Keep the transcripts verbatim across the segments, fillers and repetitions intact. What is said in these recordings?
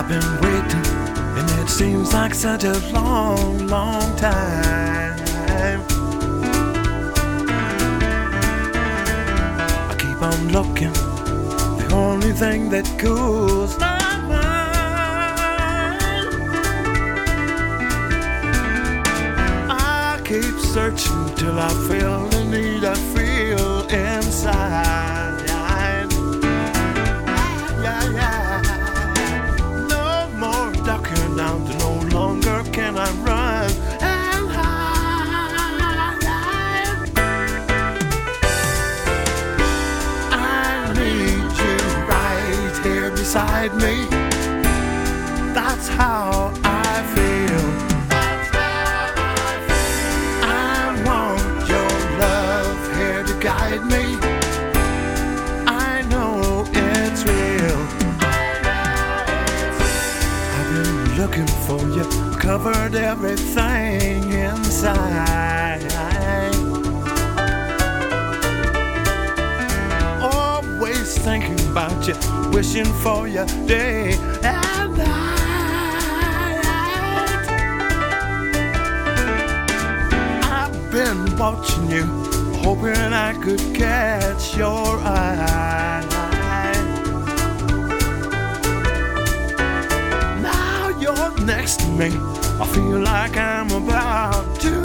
I've been waiting, and it seems like such a long, long time. I keep on looking, the only thing that cools my mind. I keep searching till I feel the need I feel inside. Now no longer can I run and hide. I need you right here beside me. That's how I feel. I want your love here to guide me. I know it's real. Looking for you, covered everything inside. Always thinking about you, wishing for you day and night. I've been watching you, hoping I could catch your eye. Next to me, I feel like I'm about to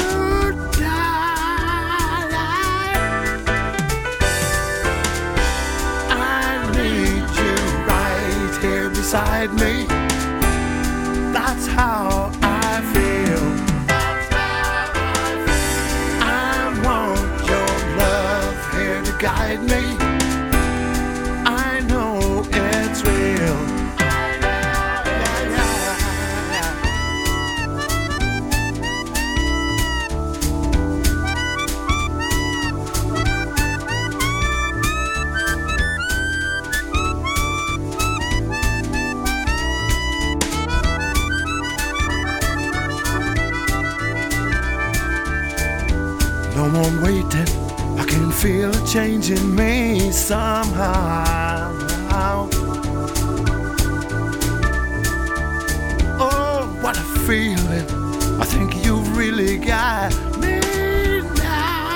die. I need you right here beside me. That's how I feel. I want your love here to guide me. I know it's real. No more waiting, I can feel a change in me somehow. Oh, what a feeling, I think you really got me now.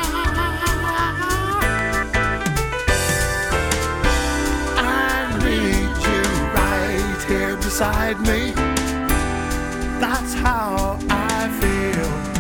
I need you right here beside me. That's how I feel.